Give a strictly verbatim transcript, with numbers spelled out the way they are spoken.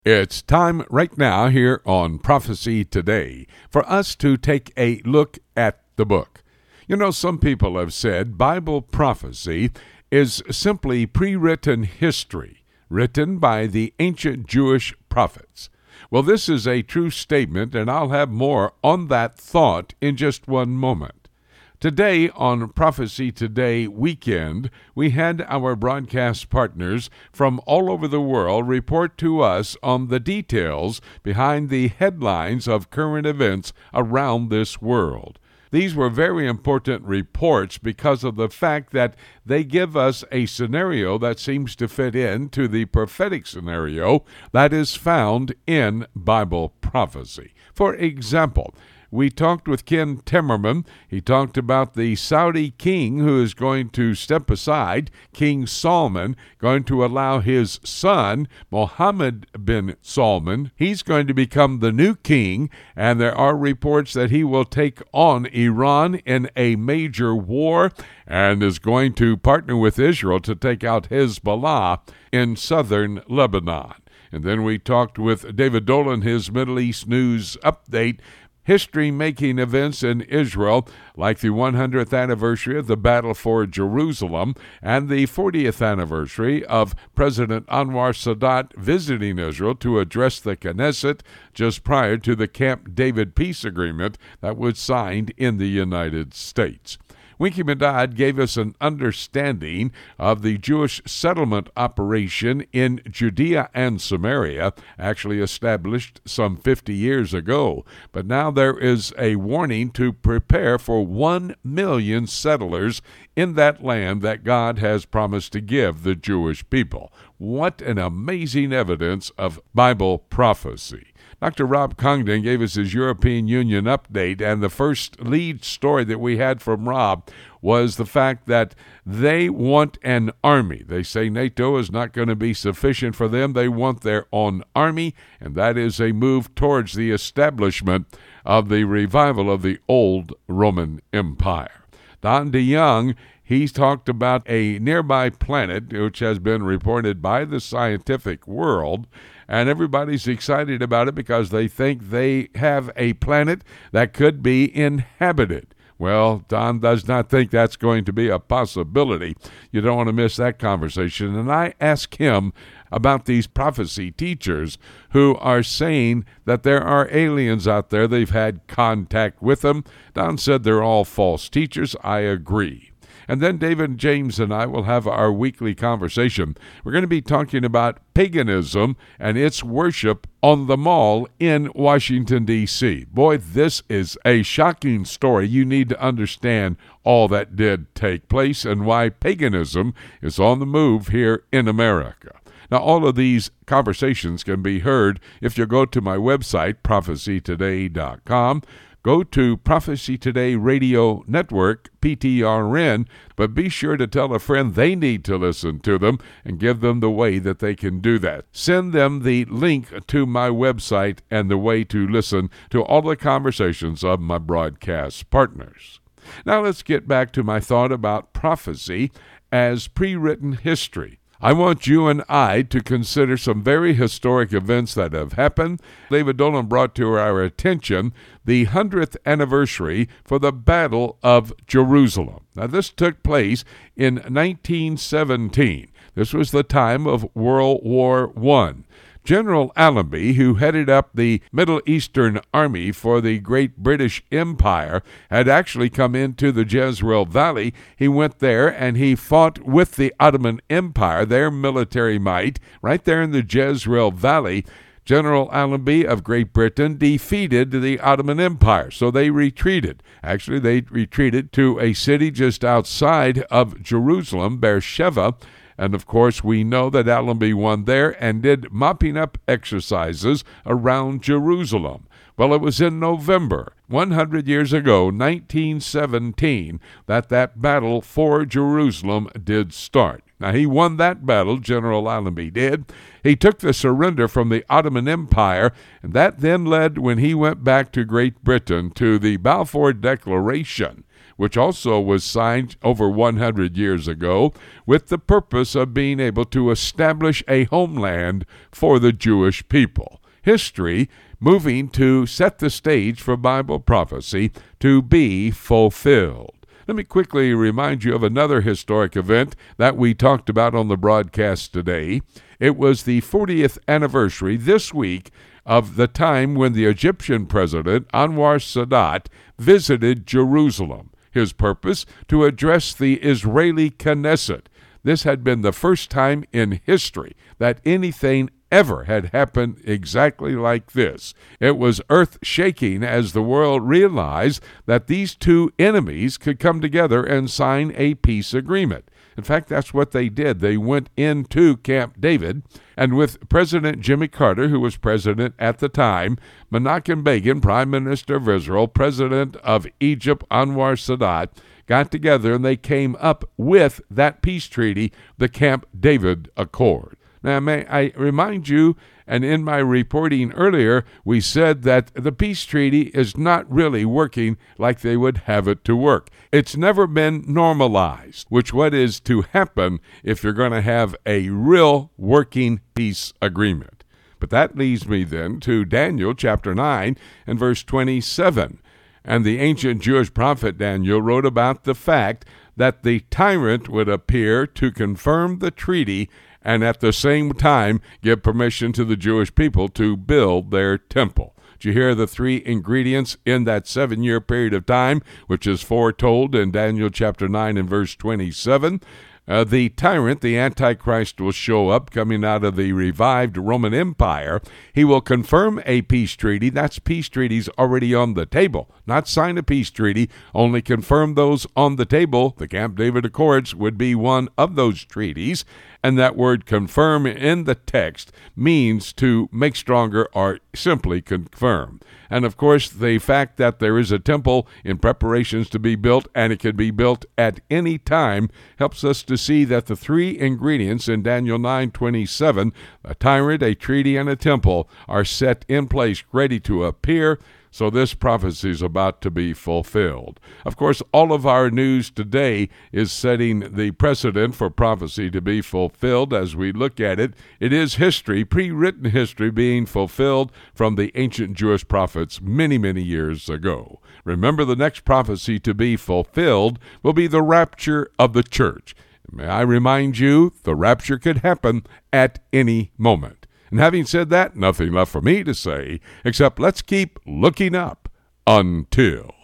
It's time right now here on Prophecy Today for us to take a look at the book. You know, some people have said Bible prophecy is simply pre-written history written by the ancient Jewish prophets. Well, this is a true statement, and I'll have more on that thought in just one moment. Today on Prophecy Today weekend, we had our broadcast partners from all over the world report to us on the details behind the headlines of current events around this world. These were very important reports because of the fact that they give us a scenario that seems to fit into the prophetic scenario that is found in Bible prophecy. For example, we talked with Ken Timmerman. He talked about the Saudi king who is going to step aside, King Salman, going to allow his son, Mohammed bin Salman. He's going to become the new king, and there are reports that he will take on Iran in a major war and is going to partner with Israel to take out Hezbollah in southern Lebanon. And then we talked with David Dolan, his Middle East News Update, history-making events in Israel, like the one hundredth anniversary of the Battle for Jerusalem and the fortieth anniversary of President Anwar Sadat visiting Israel to address the Knesset just prior to the Camp David peace agreement that was signed in the United States. Winky Medad gave us an understanding of the Jewish settlement operation in Judea and Samaria, actually established some fifty years ago. But now there is a warning to prepare for one million settlers in that land that God has promised to give the Jewish people. What an amazing evidence of Bible prophecy. Doctor Rob Congdon gave us his European Union update, and the first lead story that we had from Rob was the fact that they want an army. They say NATO is not going to be sufficient for them. They want their own army, and that is a move towards the establishment of the revival of the old Roman Empire. Don DeYoung, he's talked about a nearby planet, which has been reported by the scientific world, and everybody's excited about it because they think they have a planet that could be inhabited. Well, Don does not think that's going to be a possibility. You don't want to miss that conversation. And I asked him about these prophecy teachers who are saying that there are aliens out there. They've had contact with them. Don said they're all false teachers. I agree. And then David James and I will have our weekly conversation. We're going to be talking about paganism and its worship on the mall in Washington, D C Boy, this is a shocking story. You need to understand all that did take place and why paganism is on the move here in America. Now, all of these conversations can be heard if you go to my website, prophecy today dot com. Go to Prophecy Today Radio Network, P T R N, but be sure to tell a friend they need to listen to them and give them the way that they can do that. Send them the link to my website and the way to listen to all the conversations of my broadcast partners. Now let's get back to my thought about prophecy as pre-written history. I want you and I to consider some very historic events that have happened. David Dolan brought to our attention the hundredth anniversary for the Battle of Jerusalem. Now, this took place in nineteen seventeen. This was the time of World War One. General Allenby, who headed up the Middle Eastern Army for the Great British Empire, had actually come into the Jezreel Valley. He went there and he fought with the Ottoman Empire, their military might, right there in the Jezreel Valley. General Allenby of Great Britain defeated the Ottoman Empire, so they retreated. Actually, they retreated to a city just outside of Jerusalem, Beersheba. And, of course, we know that Allenby won there and did mopping up exercises around Jerusalem. Well, it was in November, one hundred years ago, nineteen seventeen, that that battle for Jerusalem did start. Now, he won that battle, General Allenby did. He took the surrender from the Ottoman Empire, and that then led, when he went back to Great Britain, to the Balfour Declaration, which also was signed over one hundred years ago with the purpose of being able to establish a homeland for the Jewish people. History moving to set the stage for Bible prophecy to be fulfilled. Let me quickly remind you of another historic event that we talked about on the broadcast today. It was the fortieth anniversary this week of the time when the Egyptian president, Anwar Sadat, visited Jerusalem. His purpose, to address the Israeli Knesset. This had been the first time in history that anything ever had happened exactly like this. It was earth-shaking as the world realized that these two enemies could come together and sign a peace agreement. In fact, that's what they did. They went into Camp David, and with President Jimmy Carter, who was president at the time, Menachem Begin, Prime Minister of Israel, President of Egypt, Anwar Sadat, got together and they came up with that peace treaty, the Camp David Accord. Now, may I remind you, and in my reporting earlier, we said that the peace treaty is not really working like they would have it to work. It's never been normalized, which what is to happen if you're going to have a real working peace agreement. But that leads me then to Daniel chapter nine and verse twenty-seven. And the ancient Jewish prophet Daniel wrote about the fact that the tyrant would appear to confirm the treaty and at the same time give permission to the Jewish people to build their temple. Did you hear the three ingredients in that seven-year period of time, which is foretold in Daniel chapter nine and verse twenty-seven? Uh, the tyrant, the Antichrist, will show up coming out of the revived Roman Empire. He will confirm a peace treaty. That's peace treaties already on the table. Not sign a peace treaty, only confirm those on the table. The Camp David Accords would be one of those treaties. And that word confirm in the text means to make stronger or simply confirm. And of course, the fact that there is a temple in preparations to be built and it can be built at any time helps us to see that the three ingredients in Daniel nine twenty-seven, a tyrant, a treaty, and a temple, are set in place, ready to appear. So this prophecy is about to be fulfilled. Of course, all of our news today is setting the precedent for prophecy to be fulfilled. As we look at it, it is history, pre-written history being fulfilled from the ancient Jewish prophets many, many years ago. Remember, the next prophecy to be fulfilled will be the rapture of the church. May I remind you, the rapture could happen at any moment. And having said that, nothing left for me to say except let's keep looking up until